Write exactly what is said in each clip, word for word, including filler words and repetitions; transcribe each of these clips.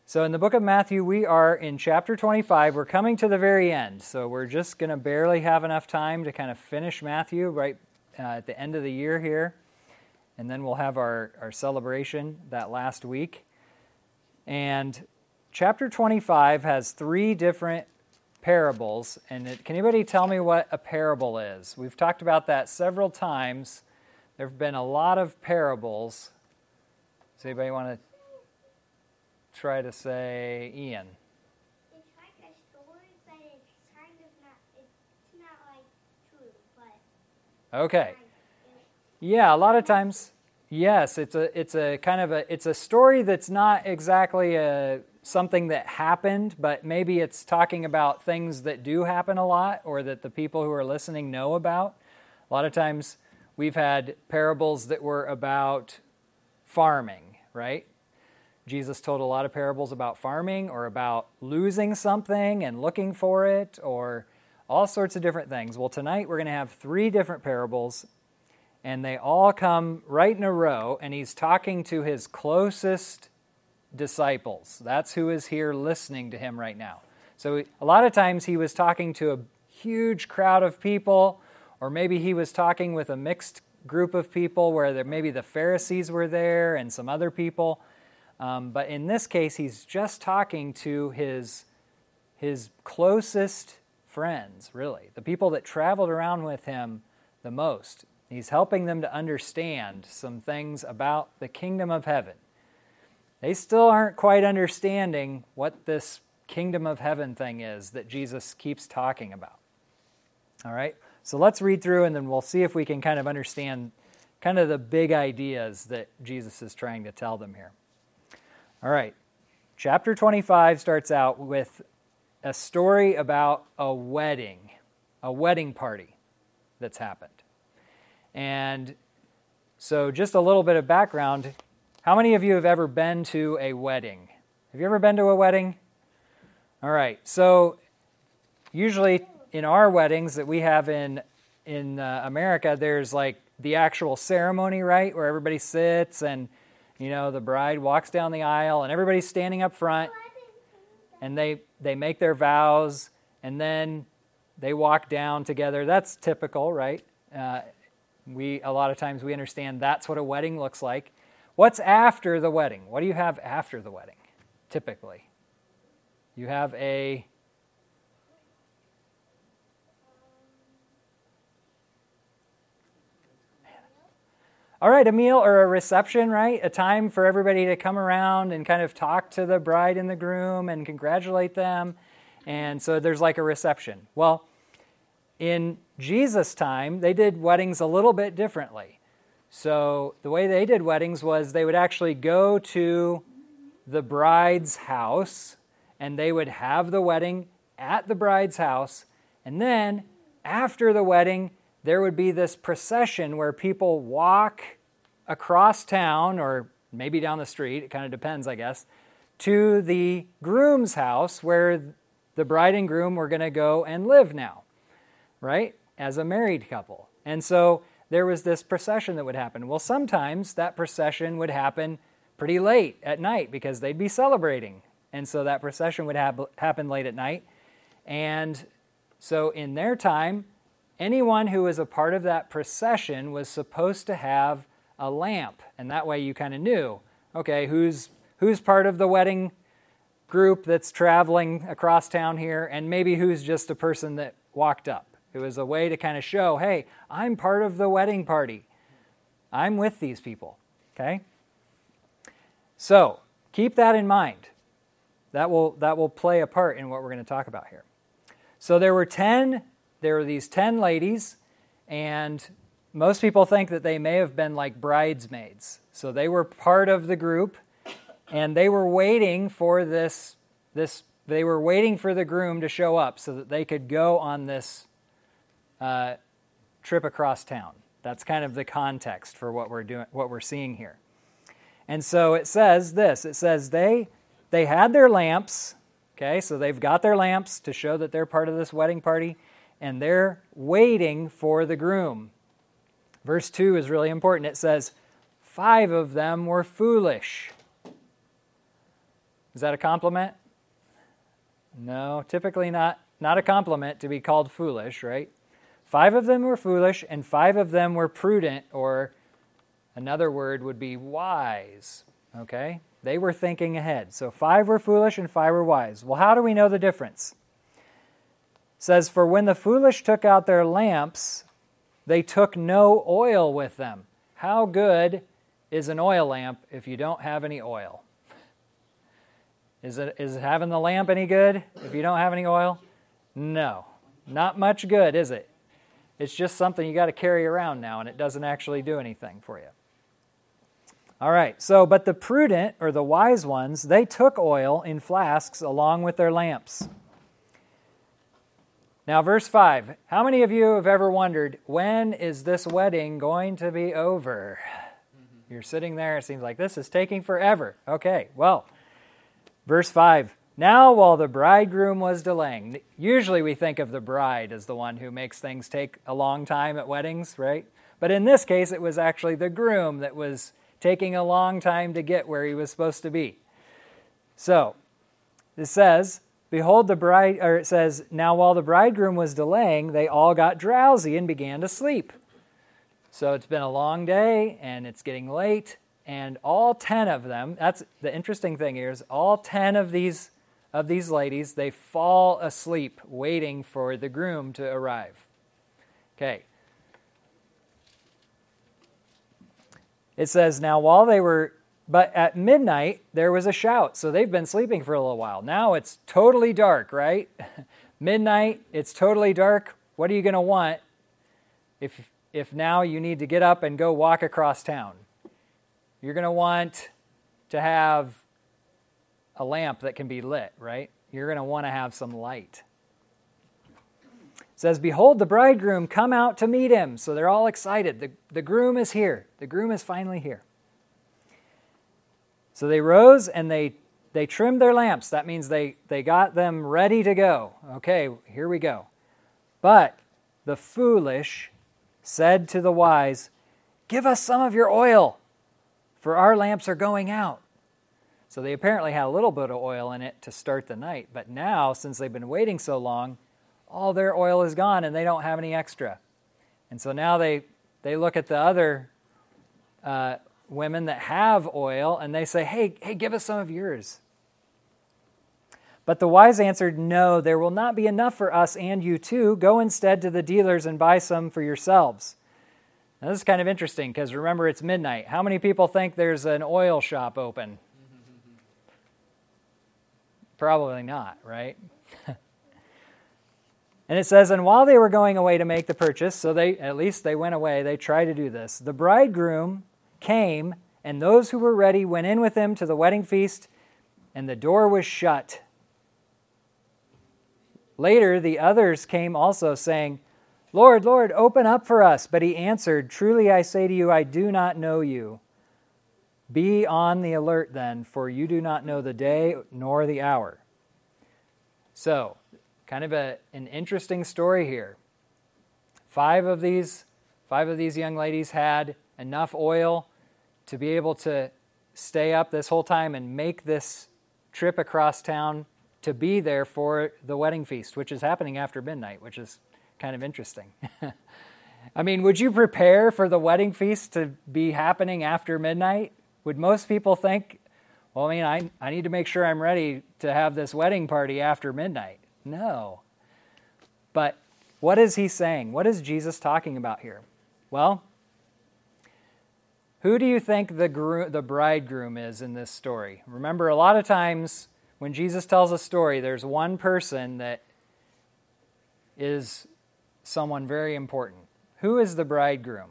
So in the book of Matthew, we are in chapter twenty-five. We're coming to the very end. So we're just going to barely have enough time to kind of finish Matthew right uh, at the end of the year here. And then we'll have our, our celebration that last week. And chapter twenty-five has three different parables. And it, can anybody tell me what a parable is? We've talked about that several times. There have been a lot of parables. Does anybody want to try to say, Ian? It's like a story, but it's kind of not, it's not like true, but... Okay. Yeah, a lot of times, yes, it's a it's a kind of a, it's a story that's not exactly a, something that happened, but maybe it's talking about things that do happen a lot or that the people who are listening know about. A lot of times we've had parables that were about farming, right? Jesus told a lot of parables about farming or about losing something and looking for it or all sorts of different things. Well, tonight we're going to have three different parables, and they all come right in a row, and he's talking to his closest disciples. That's who is here listening to him right now. So a lot of times he was talking to a huge crowd of people, or maybe he was talking with a mixed group of people where there, maybe the Pharisees were there and some other people. Um, but in this case, he's just talking to his, his closest friends, really, the people that traveled around with him the most. He's helping them to understand some things about the kingdom of heaven. They still aren't quite understanding what this kingdom of heaven thing is that Jesus keeps talking about. All right, so let's read through and then we'll see if we can kind of understand kind of the big ideas that Jesus is trying to tell them here. All right, chapter twenty-five starts out with a story about a wedding, a wedding party that's happened. And so just a little bit of background. How many of you have ever been to a wedding? Have you ever been to a wedding? All right, so usually in our weddings that we have in, in uh, America, there's like the actual ceremony, right, where everybody sits and you know, the bride walks down the aisle and everybody's standing up front and they they make their vows and then they walk down together. That's typical, right? Uh, we a lot of times we understand that's what a wedding looks like. What's after the wedding? What do you have after the wedding, typically? You have a... All right, a meal or a reception, right? A time for everybody to come around and kind of talk to the bride and the groom and congratulate them. And so there's like a reception. Well, in Jesus' time, they did weddings a little bit differently. So the way they did weddings was they would actually go to the bride's house and they would have the wedding at the bride's house. And then after the wedding, there would be this procession where people walk across town, or maybe down the street, it kind of depends, I guess, to the groom's house where the bride and groom were going to go and live now, right, as a married couple. And so there was this procession that would happen. Well, sometimes that procession would happen pretty late at night because they'd be celebrating. And so that procession would have, happen late at night. And so in their time, anyone who was a part of that procession was supposed to have a lamp. And that way you kind of knew, okay, who's who's part of the wedding group that's traveling across town here, and maybe who's just a person that walked up. It was a way to kind of show, hey, I'm part of the wedding party. I'm with these people, okay? So keep that in mind. That will, that will play a part in what we're going to talk about here. So there were ten... There were these ten ladies, and most people think that they may have been like bridesmaids. So they were part of the group, and they were waiting for this, this they were waiting for the groom to show up so that they could go on this uh, trip across town. That's kind of the context for what we're doing, what we're seeing here. And so it says this, it says they they had their lamps, okay, so they've got their lamps to show that they're part of this wedding party, and they're waiting for the groom. Verse two is really important. It says, five of them were foolish. Is that a compliment? No, typically not, not a compliment to be called foolish, right? Five of them were foolish, and five of them were prudent, or another word would be wise, okay? They were thinking ahead. So five were foolish and five were wise. Well, how do we know the difference? It says, for when the foolish took out their lamps, they took no oil with them. How good is an oil lamp if you don't have any oil? Is it, is having the lamp any good if you don't have any oil? No, not much good, is it? It's just something you got to carry around now, and it doesn't actually do anything for you. All right, so, but the prudent, or the wise ones, they took oil in flasks along with their lamps. Now, verse five, how many of you have ever wondered, when is this wedding going to be over? Mm-hmm. You're sitting there, it seems like this is taking forever. Okay, well, verse five, now while the bridegroom was delaying. Usually we think of the bride as the one who makes things take a long time at weddings, right? But in this case, it was actually the groom that was taking a long time to get where he was supposed to be. So, it says, behold the bride, or it says, now while the bridegroom was delaying, they all got drowsy and began to sleep. So it's been a long day, and it's getting late, and all ten of them, that's the interesting thing here, is all ten of these of these ladies, they fall asleep waiting for the groom to arrive. Okay. It says, now while they were, but at midnight, there was a shout. So they've been sleeping for a little while. Now it's totally dark, right? Midnight, it's totally dark. What are you going to want if, if now you need to get up and go walk across town? You're going to want to have a lamp that can be lit, right? You're going to want to have some light. It says, behold, the bridegroom come out to meet him. So they're all excited. The, the groom is here. The groom is finally here. So they rose and they, they trimmed their lamps. That means they, they got them ready to go. Okay, here we go. But the foolish said to the wise, give us some of your oil, for our lamps are going out. So they apparently had a little bit of oil in it to start the night. But now, since they've been waiting so long, all their oil is gone and they don't have any extra. And so now they, they look at the other uh, women that have oil and they say, hey, hey, give us some of yours. But the wise answered, no, there will not be enough for us and you too. Go instead to the dealers and buy some for yourselves. Now, this is kind of interesting because remember, it's midnight. How many people think there's an oil shop open? Probably not, right? And it says, and while they were going away to make the purchase, so they at least they went away, they tried to do this. The bridegroom came, and those who were ready went in with him to the wedding feast, and the door was shut. Later, the others came also, saying, Lord, Lord, open up for us. But he answered, truly I say to you, I do not know you. Be on the alert then, for you do not know the day nor the hour. So, kind of a, an interesting story here. Five of these, five of these young ladies had enough oil to be able to stay up this whole time and make this trip across town to be there for the wedding feast, which is happening after midnight, which is kind of interesting. I mean, would you prepare for the wedding feast to be happening after midnight? Would most people think, well, I mean, I, I need to make sure I'm ready to have this wedding party after midnight? No. But what is he saying? What is Jesus talking about here? Well, who do you think the gro- the bridegroom is in this story? Remember, a lot of times when Jesus tells a story, there's one person that is someone very important. Who is the bridegroom?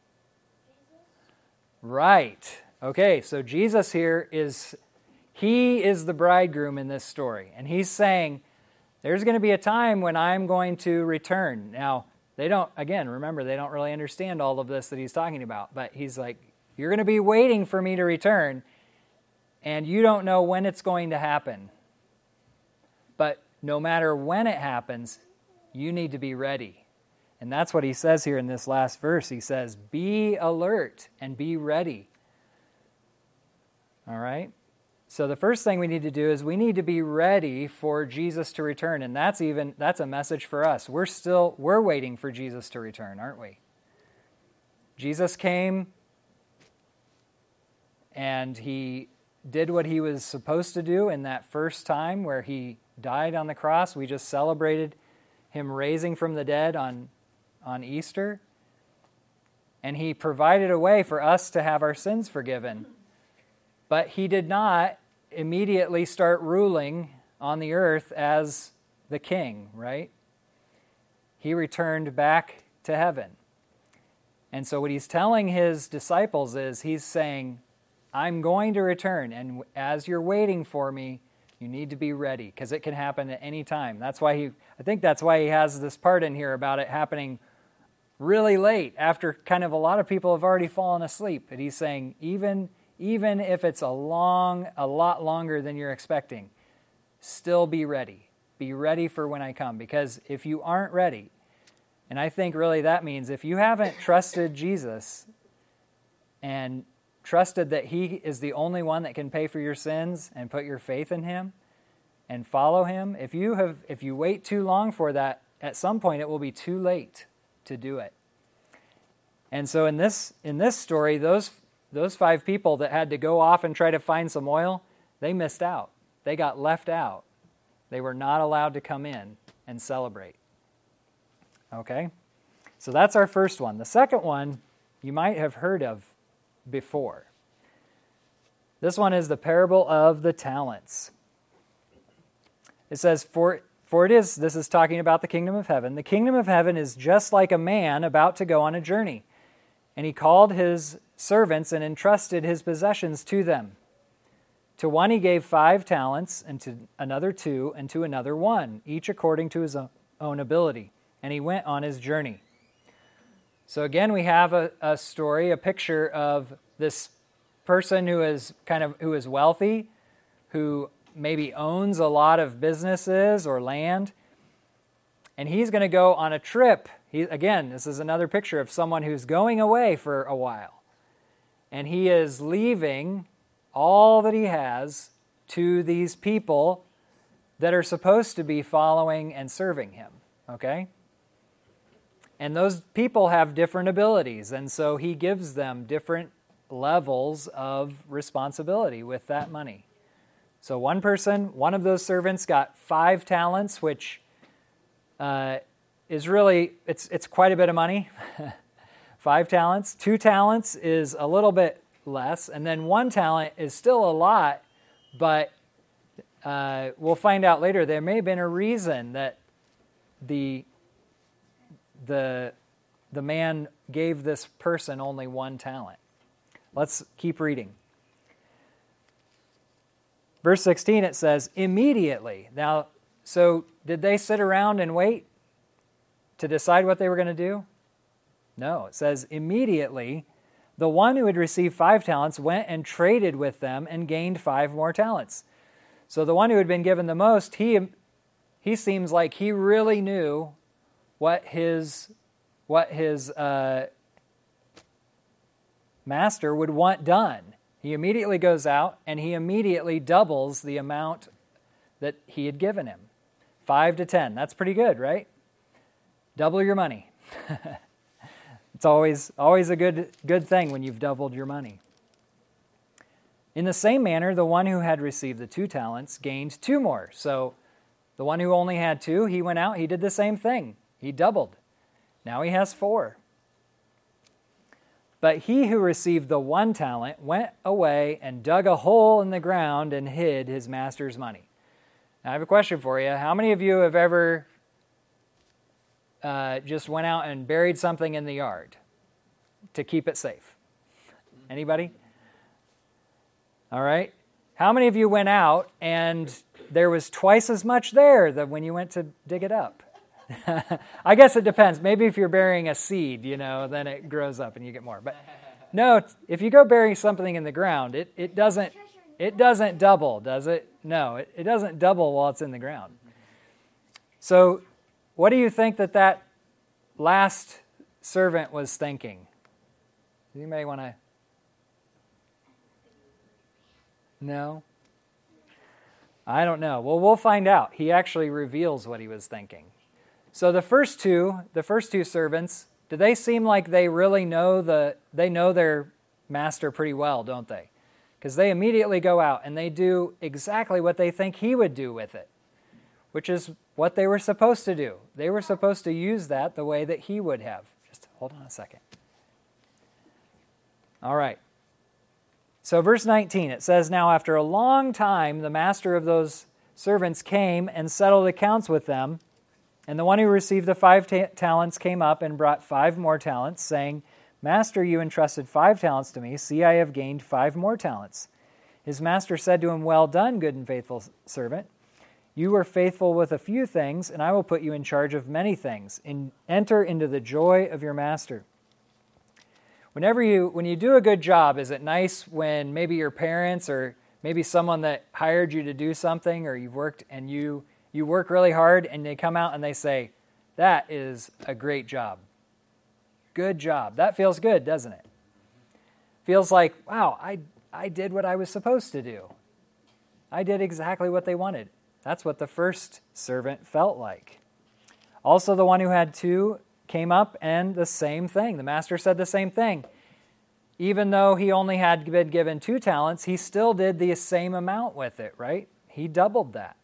Right. Okay, so Jesus here is, he is the bridegroom in this story. And he's saying, there's going to be a time when I'm going to return. Now, they don't, again, remember, they don't really understand all of this that he's talking about. But he's like, you're going to be waiting for me to return, and you don't know when it's going to happen. But no matter when it happens, you need to be ready. And that's what he says here in this last verse. He says, be alert and be ready. All right? So the first thing we need to do is we need to be ready for Jesus to return. And that's even that's a message for us. We're still we're waiting for Jesus to return, aren't we? Jesus came and he did what he was supposed to do in that first time where he died on the cross. We just celebrated him raising from the dead on, on Easter. And he provided a way for us to have our sins forgiven. But he did not immediately start ruling on the earth as the king, right? He returned back to heaven. And so what he's telling his disciples is he's saying, I'm going to return, and as you're waiting for me, you need to be ready, because it can happen at any time. That's why he, I think that's why he has this part in here about it happening really late, after kind of a lot of people have already fallen asleep. And he's saying, even, even if it's a long, a lot longer than you're expecting, still be ready. Be ready for when I come, because if you aren't ready, and I think really that means if you haven't trusted Jesus and trusted that he is the only one that can pay for your sins and put your faith in him and follow him, if you have if you wait too long for that, at some point it will be too late to do it. And so in this in this story, those those five people that had to go off and try to find some oil, they missed out. They got left out. They were not allowed to come in and celebrate. Okay? So that's our first one. The second one you might have heard of before. This one is the parable of the talents. It says, for, for it is, this is talking about the kingdom of heaven. The kingdom of heaven is just like a man about to go on a journey. And he called his servants and entrusted his possessions to them. To one he gave five talents, and to another two, and to another one, each according to his own ability. And he went on his journey. So again, we have a, a story, a picture of this person who is kind of who is wealthy, who maybe owns a lot of businesses or land, and he's going to go on a trip. He, again, this is another picture of someone who's going away for a while, and he is leaving all that he has to these people that are supposed to be following and serving him. Okay? And those people have different abilities, and so he gives them different levels of responsibility with that money. So one person, one of those servants got five talents, which uh, is really, it's it's quite a bit of money. Five talents. Two talents is a little bit less, and then one talent is still a lot, but uh, we'll find out later there may have been a reason that the the the man gave this person only one talent. Let's keep reading. Verse sixteen, it says, immediately. Now, so did they sit around and wait to decide what they were going to do? No, it says, immediately, the one who had received five talents went and traded with them and gained five more talents. So the one who had been given the most, he he seems like he really knew what his what his uh, master would want done. He immediately goes out and he immediately doubles the amount that he had given him. Five to ten. That's pretty good, right? Double your money. It's always always a good good thing when you've doubled your money. In the same manner, the one who had received the two talents gained two more. So the one who only had two, he went out, he did the same thing. He doubled. Now he has four. But he who received the one talent went away and dug a hole in the ground and hid his master's money. Now I have a question for you. How many of you have ever uh, just went out and buried something in the yard to keep it safe? Anybody? All right. How many of you went out and there was twice as much there than when you went to dig it up? I guess it depends. Maybe if you're burying a seed, you know, then it grows up and you get more. But no, if you go bury something in the ground, it, it doesn't it doesn't double, does it? No, it, it doesn't double while it's in the ground. So what do you think that that last servant was thinking? Does anybody want to? No? I don't know. Well, we'll find out. He actually reveals what he was thinking. So the first two, the first two servants, do they seem like they really know the they know their master pretty well, don't they? Because they immediately go out and they do exactly what they think he would do with it, which is what they were supposed to do. They were supposed to use that the way that he would have. Just hold on a second. All right. So verse nineteen, it says, "Now after a long time, the master of those servants came and settled accounts with them. And the one who received the five ta- talents came up and brought five more talents, saying, 'Master, you entrusted five talents to me. See, I have gained five more talents.' His master said to him, 'Well done, good and faithful servant. You were faithful with a few things, and I will put you in charge of many things. In, enter into the joy of your master.'" Whenever you, when you do a good job, is it nice when maybe your parents or maybe someone that hired you to do something, or you've worked and you you work really hard and they come out and they say, "That is a great job. Good job." That feels good, doesn't it? Feels like, wow, I I did what I was supposed to do. I did exactly what they wanted. That's what the first servant felt like. Also, the one who had two came up and the same thing. The master said the same thing. Even though he only had been given two talents, he still did the same amount with it, right? He doubled that.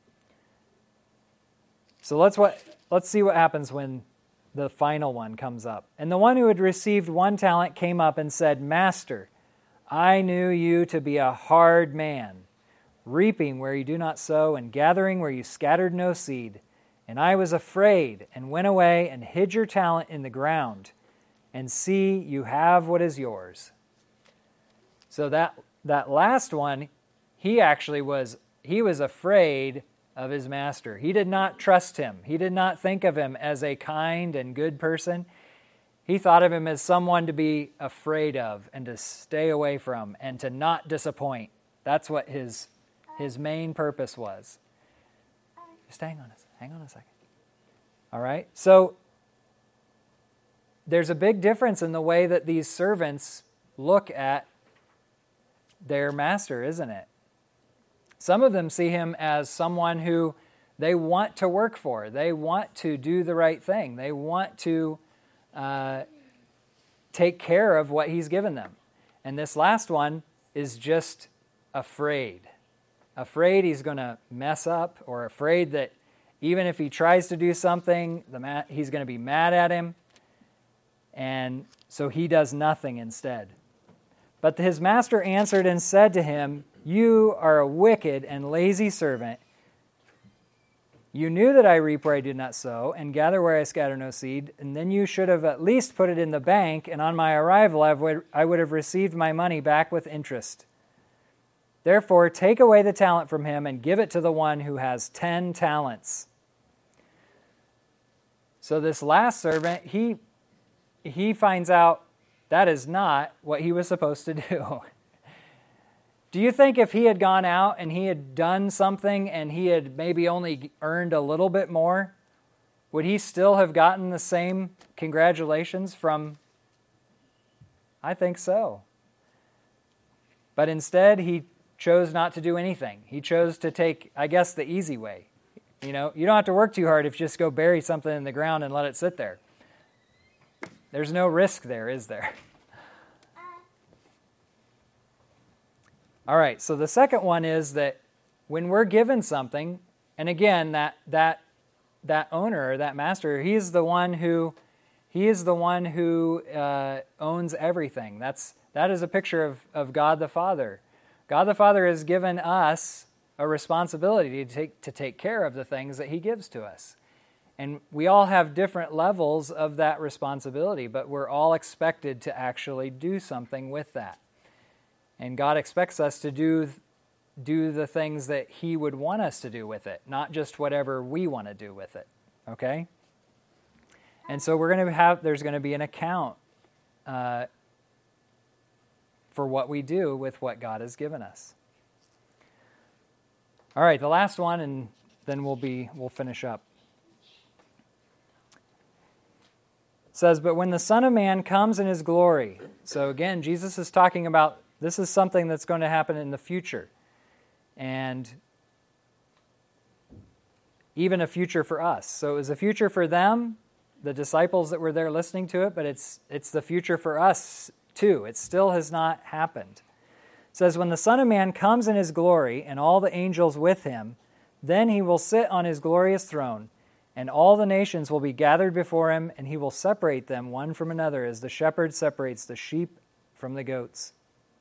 So let's what let's see what happens when the final one comes up. "And the one who had received one talent came up and said, 'Master, I knew you to be a hard man, reaping where you do not sow and gathering where you scattered no seed. And I was afraid and went away and hid your talent in the ground. And see, you have what is yours.'" So that that last one, he actually was he was afraid of his master. He did not trust him. He did not think of him as a kind and good person. He thought of him as someone to be afraid of and to stay away from and to not disappoint. That's what his his main purpose was. Just hang on a second. Hang on a second. All right? So there's a big difference in the way that these servants look at their master, isn't it? Some of them see him as someone who they want to work for. They want to do the right thing. They want to uh, take care of what he's given them. And this last one is just afraid. Afraid he's going to mess up, or afraid that even if he tries to do something, the ma- he's going to be mad at him. And so he does nothing instead. But his master answered and said to him, "You are a wicked and lazy servant. You knew that I reap where I did not sow and gather where I scatter no seed, and then you should have at least put it in the bank, and on my arrival I would, I would have received my money back with interest. Therefore, take away the talent from him and give it to the one who has ten talents." So this last servant, he he finds out that is not what he was supposed to do. Do you think if he had gone out and he had done something and he had maybe only earned a little bit more, would he still have gotten the same congratulations from? I think so. But instead, he chose not to do anything. He chose to take, I guess, the easy way. You know, you don't have to work too hard if you just go bury something in the ground and let it sit there. There's no risk there, is there? All right, so the second one is that when we're given something, and again, that that that owner or that master, he's the one who he is the one who uh, owns everything. That's that is a picture of, of God the Father. God the Father has given us a responsibility to take to take care of the things that he gives to us. And we all have different levels of that responsibility, but we're all expected to actually do something with that. And God expects us to do, do the things that he would want us to do with it, not just whatever we want to do with it, okay? And so we're going to have, there's going to be an account uh, for what we do with what God has given us. All right, the last one, and then we'll be, we'll finish up. It says, "But when the Son of Man comes in his glory," so again, Jesus is talking about this is something that's going to happen in the future. And even a future for us. So it was a future for them, the disciples that were there listening to it, but it's it's the future for us too. It still has not happened. It says, when the Son of Man comes in his glory and all the angels with him, then he will sit on his glorious throne, and all the nations will be gathered before him, and he will separate them one from another as the shepherd separates the sheep from the goats.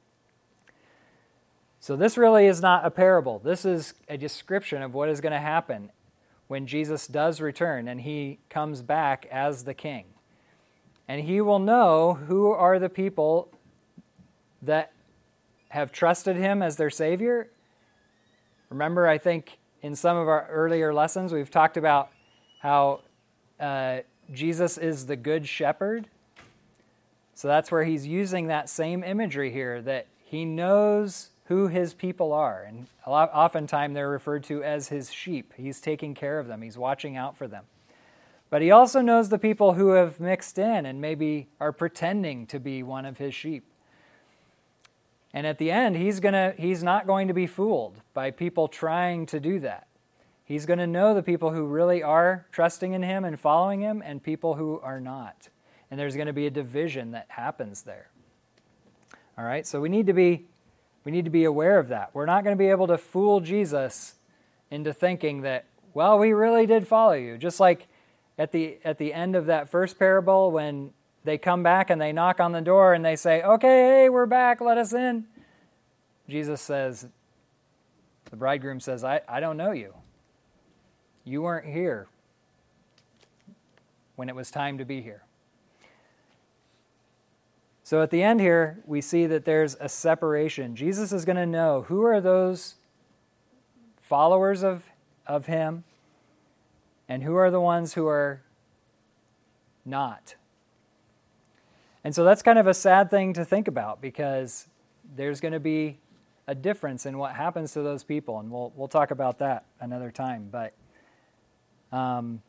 So this really is not a parable. This is a description of what is going to happen when Jesus does return and he comes back as the king. And he will know who are the people that have trusted him as their Savior. Remember, I think in some of our earlier lessons, we've talked about how uh, Jesus is the good shepherd. So that's where he's using that same imagery here, that he knows who his people are. And a lot, oftentimes they're referred to as his sheep. He's taking care of them. He's watching out for them. But he also knows the people who have mixed in and maybe are pretending to be one of his sheep. And at the end, he's gonna he's not going to be fooled by people trying to do that. He's going to know the people who really are trusting in him and following him and people who are not. And there's going to be a division that happens there. All right, so we need to be we need to be aware of that. We're not going to be able to fool Jesus into thinking that, well, we really did follow you. Just like at the at the end of that first parable when they come back and they knock on the door and they say, okay, hey, we're back, let us in. Jesus says, the bridegroom says, I, I don't know you. You weren't here when it was time to be here. So at the end here, we see that there's a separation. Jesus is going to know who are those followers of, of him and who are the ones who are not. And so that's kind of a sad thing to think about because there's going to be a difference in what happens to those people, and we'll we'll talk about that another time. But um,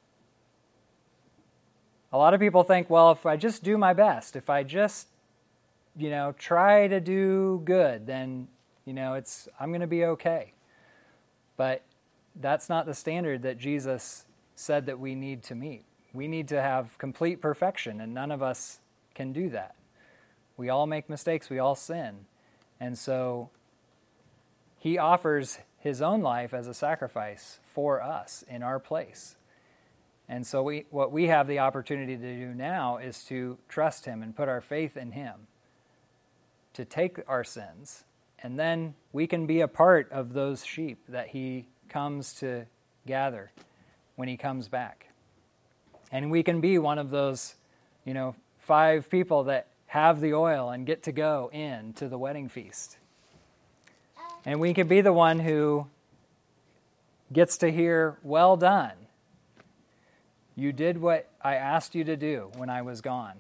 a lot of people think, well, if I just do my best, if I just you know try to do good, then you know it's I'm going to be okay. But that's not the standard that Jesus said that we need to meet. We need to have complete perfection, and none of us can do that. We all make mistakes, we all sin. And so he offers his own life as a sacrifice for us in our place. And so we what we have the opportunity to do now is to trust him and put our faith in him to take our sins. And then we can be a part of those sheep that he comes to gather when he comes back. And we can be one of those, you know, five people that have the oil and get to go in to the wedding feast. And we can be the one who gets to hear, well done. You did what I asked you to do when I was gone.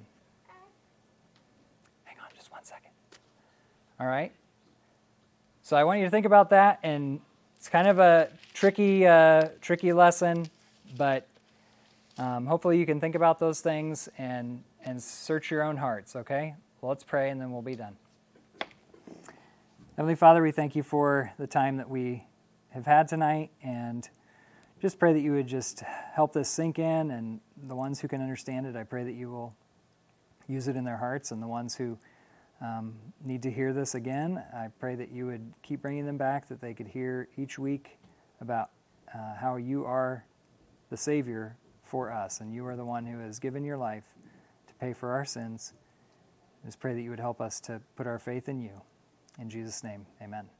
Hang on just one second. All right? So I want you to think about that, and it's kind of a tricky, uh, tricky lesson, but um, hopefully you can think about those things and and search your own hearts, okay? Well, let's pray and then we'll be done. Heavenly Father, we thank you for the time that we have had tonight, and just pray that you would just help this sink in, and the ones who can understand it, I pray that you will use it in their hearts, and the ones who um, need to hear this again, I pray that you would keep bringing them back, that they could hear each week about uh, how you are the Savior for us, and you are the one who has given your life to pay for our sins. I just pray that you would help us to put our faith in you. In Jesus' name, amen.